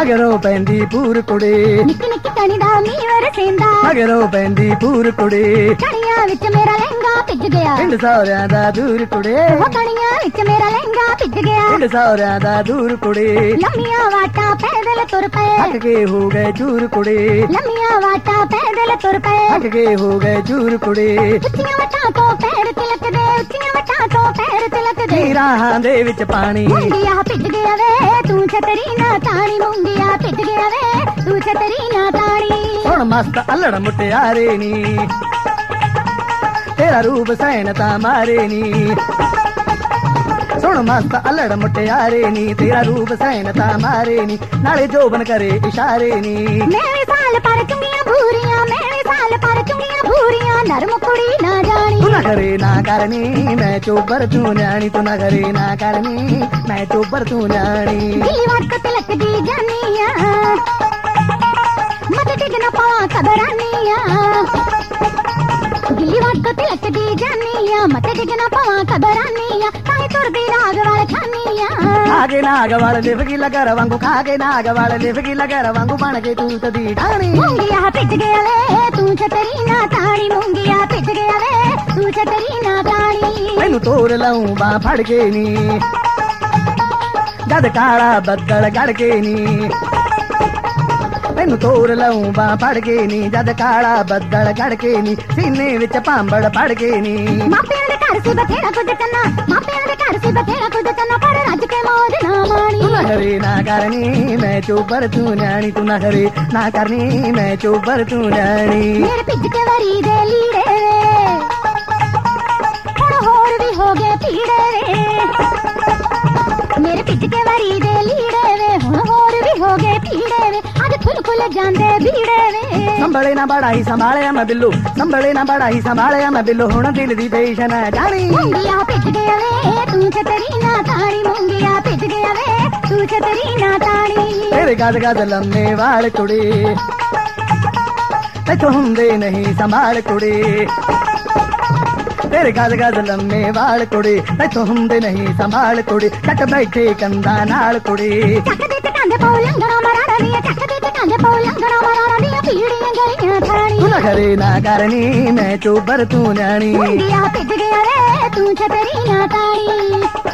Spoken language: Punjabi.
ਮਗਰੋਂ ਪੈਂਦੀ ਪੂਰ ਕੁੜੀ ਨਿੱਕੀ ਨਿੱਕੀ ਕਣੀ ਦਾ ਮੀਂਹ ਵਰਸੇਂਦਾ ਮਗਰੋਂ ਪੈਂਦੀ ਪੂਰ ਕੁੜੀ ਕਣੀਆਂ ਵਿੱਚ ਮੇਰਾ ਲਹਿੰਗਾ ਭਿੱਜ ਗਿਆ ਪਿੰਡ ਸਹੁਰਿਆਂ ਦਾ ਦੂਰ ਕੁੜੇ ਉਹ ਕਣੀਆਂ ਵਿੱਚ ਮੇਰਾ ਲਹਿੰਗਾ ਭਿੱਜ ਗਿਆ ਪਿੰਡ ਸਹੁਰਿਆਂ ਦਾ ਦੂਰ ਕੁੜੇ ਲੰਮੀਆਂ ਵਾਟਾਂ ਪੈਦਲ ਤੁਰ ਪਏ ਥੱਕ ਕੇ ਹੋ ਗਏ ਚੂਰ ਕੁੜੇ ਲੰਮੀਆਂ ਵਾਟਾਂ ਪੈਦਲ ਤੁਰ ਪਏ ਥੱਕ ਕੇ ਹੋ ਗਏ ਚੂਰ ਕੁੜੇ ਉੱਚੀਆਂ ਵਟਾਂ ਤੋਂ ਪੈਰ ਤਿਲਕਦੇ ਉੱਚੀਆਂ ਵਟਾਂ ਤੋਂ ਪੈਰ ਤਿਲਕਦੇ ਰਾਹਾਂ ਦੇ ਵਿੱਚ ਪਾਣੀ ਮੁੰਗੀਆ ਭਿੱਜ ਗਿਆ ਵੇ ਤੂੰ ਛਤਰੀ ਨਾ ਤਾਣੀ ਮੁੰਗੀਆ ਭਿੱਜ ਗਿਆ ਵੇ ਤੂੰ ਛਤਰੀ ਨਾ ਤਾਣੀ ਹੁਣ ਮਸਤ ਅਲੜ ਮੁਟਿਆਰੇ ਨੀ ਤੇਰਾ ਰੂਪ ਸੈਨ ਤਾਂ ਮਾਰੇ ਨੀ ਸੁਣ ਮਸਤ ਅਲੜ ਮੁਟਿਆਰੇ ਨੀ ਤੇਰਾ ਰੂਪ ਸੈਨ ਤਾਂ ਮਾਰੇ ਨੀ ਨਾਲੇ ਜੋਬਨ ਕਰੇ ਇਸ਼ਾਰੇ ਨੀ ਮੇਰੇ ਸਾਲ ਪਰ ਚੁੰਗੀਆਂ ਭੂਰੀਆਂ ਮੇਰੇ ਸਾਲ ਪਰ ਚੁੰਗੀਆਂ ਭੂਰੀਆਂ ਨਰਮ ਕੁੜੀ ਨਾ ਜਾਣੀ ਤੂੰ ਨਾ ਕਰੇ ਨਾ ਕਰਨੀ ਮੈਂ ਚੋਬਰ ਤੂੰ ਨਿਆਣੀ ਤੂੰ ਨਾ ਕਰੇ ਨਾ ਕਰਨੀ ਮੈਂ ਚੋਬਰ ਤੂੰ ਨਿਆਣੀ ਗਿੱਲੀ ਵਟ ਤਿਲਕਦੀ ਜਾਨੀਆਂ ਮਤ ਡਿੱਗ ਨਾ ਪਾਵਾਂ ਕਬਰਾਨੀਆਂ ਗਿੱਲੀ ਵਟ ਤਿਲਕਦੀ ਜਾਨੀਆਂ ਮਤ ਡਿੱਗ ਨਾ ਪਾਵਾਂ ਕਬਰਾਨੀਆਂ ਕਾਹੇ ਤੁਰਦੀ ਰਾਗ ਵਾਲ ਖਾਨੀਆਂ ਖਾਗੇ ਨਾਗ ਵਾਲ ਲਿਵ ਗੀ ਲਗਰ ਵਾਂਗੂ ਖਾਗੇ ਨਾਗ ਵਾਲ ਲਿਵ ਗੀ ਲਗਰ ਵਾਂਗੂ ਬਣ ਕੇ ਤੂੰ ਤਦੀ ਢਾਣੀ ਮੁੰਗੀਆ ਭਿੱਜ ਗਿਆ ਵੇ ਤੂੰ ਛਤਰੀ ਨਾ ਤਾਣੀ ਮੁੰਗੀਆ ਭਿੱਜ ਗਿਆ ਵੇ ਤੂੰ ਛਤਰੀ ਨਾ ਤਾਣੀ ਮੈਨੂੰ ਤੋਰ ਲਾਉਂ ਬਾਹ ਫੜ ਕੇ ਨੀ ਜਦ ਕਾਲਾ ਬੱਦਲ ਗੜ ਕੇ ਨੀ ਮੈਨੂੰ ਤੋਰ ਲਾਉਂ ਬਾਹ ਫੜ ਕੇ ਨੀ ਜਦ ਕਾਲਾ ਬੱਦਲ ਗੜ ਕੇ ਨੀ ਸੀਨੇ ਵਿੱਚ ਭਾਂਬੜ ਫੜ ਕੇ ਨੀ ਮਾਪਿਆਂ ਦੇ ਘਰ ਸੀ ਬਥੇਰਾ ਕੁਝ ਕਰਨਾ ਮਾਪਿਆਂ ਦੇ ਘਰ ਸੀ ਬਥੇਰਾ ਕੁਝ ਕਰਨਾ ਪਰ ਰੱਜ ਕੇ ਮੌਜ ਨਾ ਮਾਣੀ ਤੂੰ ਨਾ ਕਰੇ ਨਾ ਕਰਨੀ ਮੈਂ ਚੋਬਰ ਤੂੰ ਨਿਆਣੀ ਤੂੰ ਨਾ ਕਰੇ ਨਾ ਕਰਨੀ ਮੈਂ ਚੋਬਰ ਤੂੰ ਨਿਆਣੀ ਮੇਰੇ ਭਿੱਜ ਕੇ ਵਰੀ ਦੇ ਲੀੜੇ ਵੇ ਹੁਣ ਹੋਰ ਵੀ ਹੋ ਗਏ ਪੀੜੇ ਵੇ ਮੇਰੇ ਭਿੱਜ ਕੇ ਵਰੀ ਦੇ ਲੀੜੇ ਵੇ ਹੁਣ ਹੋਰ ਵੀ ਹੋ ਗਏ ਪੀੜੇ ਵੇ ਅੱਜ ਖੁੱਲ ਖੁੱਲ ਜਾਂਦੇ ਬੀੜੇ ਵੇ ਸੰਭਲੇ ਨਾ ਬੜਾ ਹੀ ਸੰਭਾਲਿਆ ਮੈਂ ਬਿੱਲੂ ਸੰਭਲੇ ਨਾ ਬੜਾ ਹੀ ਸੰਭਾਲਿਆ ਮੈਂ ਬਿੱਲੂ ਹੁਣ ਦਿਲ ਦੀ ਟੈਨਸ਼ਨ ਜਾਣੀ ਮੁੰਗੀਆ ਭਿੱਜ ਗਿਆ ਵੇ ਤੂੰ ਛਤਰੀ ਨਾ ਤਾਣੀ ਮੁੰਗੀਆ ਭਿੱਜ ਗਿਆ ਵੇ ਤੂੰ ਛਤਰੀ ਨਾ ਤਾਣੀ ਤੇਰੇ ਗਦ ਗਦ ਲੰਮੇ ਵਾਲ ਕੁੜੀ ਤੈਥੋਂ ਹੁੰਦੇ ਨਹੀਂ ਸੰਭਾਲ ਕੁੜੀ ਤੇਰੇ ਗਦ ਗਦ ਲੰਮੇ ਵਾਲ ਕੁੜੀ ਤੈਥੋਂ ਹੁੰਦੇ ਨਹੀਂ ਸੰਭਾਲ ਕੁੜੀ ਕੱਟ ਬੈਠੇ ਕੰਦਾ ਨਾਲ ਕੁੜੀ ਚੱਕਦੇ ਤੇ ਕੰਦੇ ਪਉ ਲੰਗਣਾ ਮਾਰਾਂ ਦੀਆਂ ਚੱਕਦੇ ਤੇ ਕੰਦੇ ਪਉ ਲੰਗਣਾ ਮਾਰਾਂ ਦੀਆਂ ਪੀੜੀਆਂ ਗਲੀਆਂ ਥਾਣੀ ਤੂੰ ਨਾ ਕਰੇ ਨਾ ਕਰਨੀ ਮੈਂ ਚੋਬਰ ਤੂੰ ਨਿਆਣੀ ਮੁੰਗੀਆ ਭਿੱਜ ਗਿਆ ਵੇ ਤੂੰ ਛਤਰੀ ਨਾ ਤਾਣੀ